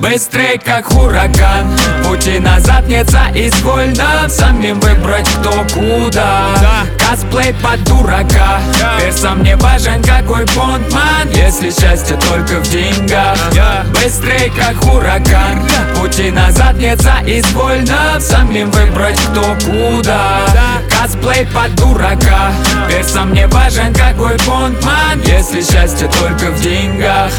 Быстрый как ураган, пути назад нет за извольно. Самим выбрать кто куда. Косплей под дурака, теперь сам не важен какой бондман, если счастье только в деньгах. Быстрый как ураган, пути назад нет за извольно. Самим выбрать кто куда. Косплей под дурака, теперь сам не важен какой бондман, если счастье только в деньгах.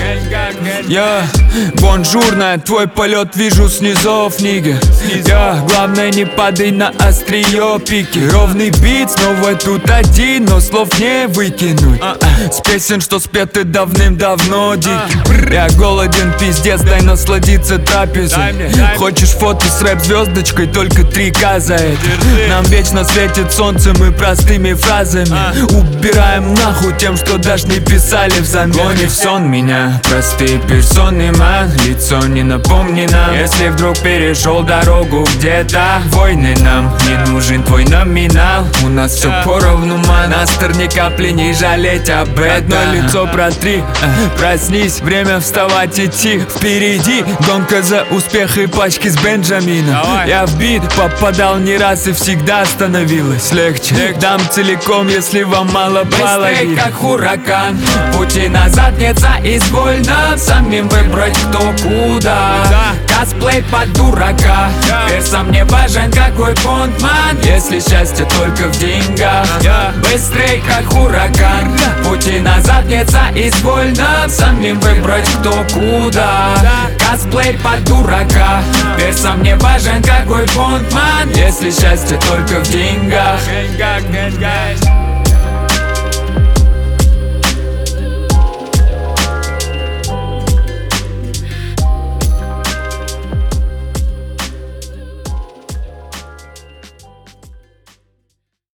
Бонжурно, твой полет вижу снизов, нига. Главное не падай на острие пики. Ровный бит, снова тут один, но слов не выкинуть. С песен, что спеты давным-давно дикий. Я голоден, пиздец, дай насладиться трапезой. Хочешь фото с рэп-звездочкой, только 3К за это. Нам вечно светит солнце, мы простыми фразами убираем нахуй тем, что даже не писали взамен. Гони в сон меня, простые персоны, ман, лицо не напомнено. Если вдруг перешел дорогу где-то, войны нам не нужен твой номинал. У нас все поровну, ман, настер ни капли не жалеть об этом. Одно лицо протри, проснись, время вставать, идти впереди. Гонка за успех и пачки с Бенджамином. Я в бит попадал не раз и всегда становилось легче. Дам целиком, если вам мало баллов. Быстрый как ураган, пути назад нет за извольно. Самим выбрать кто куда. Косплей под дурака, теперь сам не важен какой бондман, если счастье только в деньгах. Быстрый как ураган, пути назад нет за извольно. Самим выбрать кто куда. Косплей под дурака, теперь сам не важен какой бондман, если счастье только в деньгах.